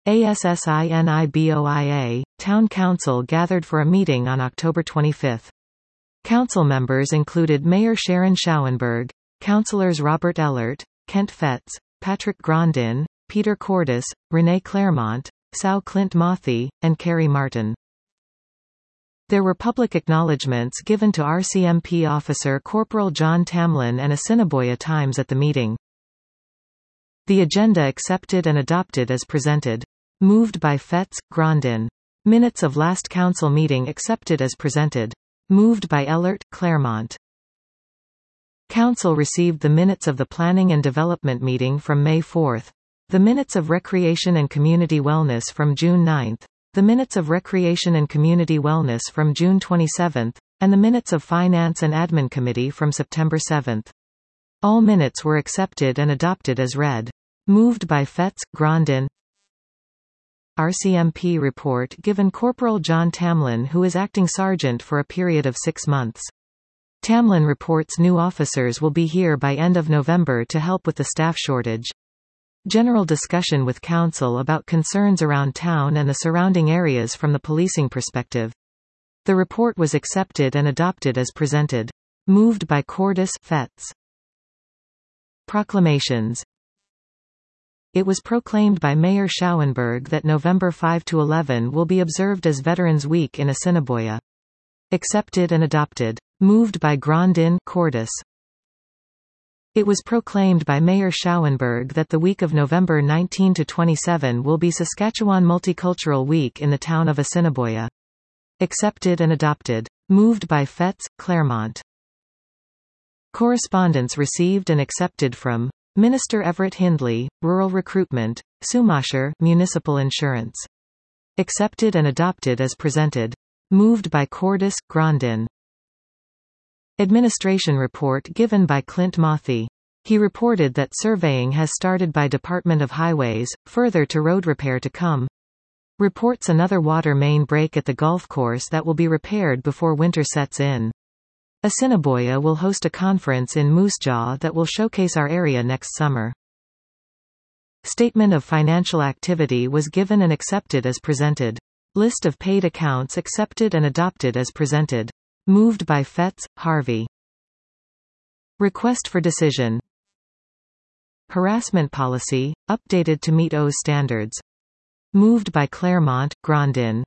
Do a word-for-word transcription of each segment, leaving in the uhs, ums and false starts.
ASSINIBOIA, Town Council gathered for a meeting on October twenty-fifth. Council members included Mayor Sharon Schauenberg, Councillors Robert Ellert, Kent Fetz, Patrick Grandin, Peter Cordis, Renee Claremont, Sal Clint Mothy, and Carrie Martin. There were public acknowledgements given to R C M P officer Corporal John Tamlin and Assiniboia Times at the meeting. The agenda accepted and adopted as presented. Moved by Fetz, Grandin. Minutes of last council meeting accepted as presented. Moved by Ellert, Claremont. Council received the minutes of the Planning and Development meeting from May fourth, the minutes of Recreation and Community Wellness from June ninth, the minutes of Recreation and Community Wellness from June twenty-seventh, and the minutes of Finance and Admin Committee from September seventh. All minutes were accepted and adopted as read. Moved by Fetz, Grandin. R C M P report given Corporal John Tamlin, who is acting sergeant for a period of six months. Tamlin reports new officers will be here by end of November to help with the staff shortage. General discussion with Council about concerns around town and the surrounding areas from the policing perspective. The report was accepted and adopted as presented. Moved by Cordis, Fetz. Proclamations. It was proclaimed by Mayor Schauenberg that November fifth to eleventh will be observed as Veterans Week in Assiniboia. Accepted and adopted. Moved by Grandin, Cordis. It was proclaimed by Mayor Schauenberg that the week of November nineteenth to twenty-seventh will be Saskatchewan Multicultural Week in the town of Assiniboia. Accepted and adopted. Moved by Fetz, Claremont. Correspondence received and accepted from Minister Everett Hindley, Rural Recruitment, Sumasher, Municipal Insurance. Accepted and adopted as presented. Moved by Cordis, Grandin. Administration report given by Clint Mothy. He reported that surveying has started by Department of Highways, further to road repair to come. Reports another water main break at the golf course that will be repaired before winter sets in. Assiniboia will host a conference in Moose Jaw that will showcase our area next summer. Statement of financial activity was given and accepted as presented. List of paid accounts accepted and adopted as presented. Moved by Fetz, Harvey. Request for decision. Harassment policy, updated to meet O S standards. Moved by Claremont, Grandin.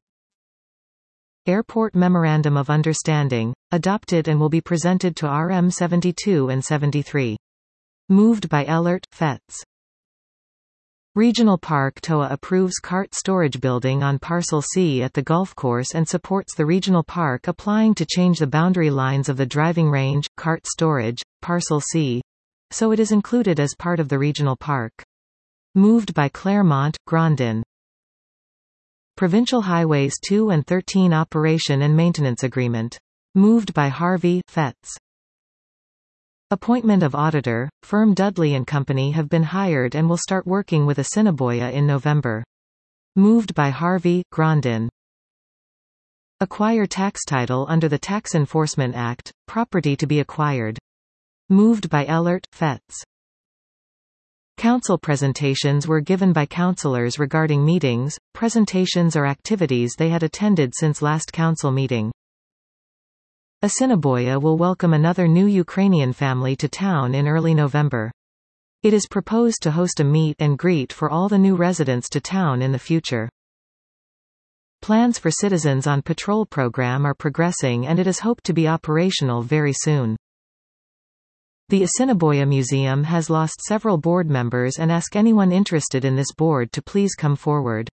Airport Memorandum of Understanding, adopted and will be presented to R M seventy-two and seventy-three. Moved by Ellert, Fetz. Regional Park T O A approves cart storage building on Parcel C at the golf course and supports the Regional Park applying to change the boundary lines of the driving range, cart storage, Parcel C, so it is included as part of the Regional Park. Moved by Claremont, Grandin. Provincial Highways two and thirteen Operation and Maintenance Agreement. Moved by Harvey, Fetz. Appointment of auditor, firm Dudley and Company have been hired and will start working with Assiniboia in November. Moved by Harvey, Grandin. Acquire tax title under the Tax Enforcement Act, property to be acquired. Moved by Ellert, Fetz. Council presentations were given by councillors regarding meetings, presentations or activities they had attended since last council meeting. Assiniboia will welcome another new Ukrainian family to town in early November. It is proposed to host a meet and greet for all the new residents to town in the future. Plans for Citizens on Patrol program are progressing and it is hoped to be operational very soon. The Assiniboia Museum has lost several board members and ask anyone interested in this board to please come forward.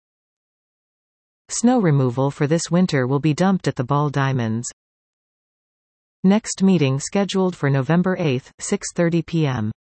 Snow removal for this winter will be dumped at the Ball Diamonds. Next meeting scheduled for November eighth, six thirty p m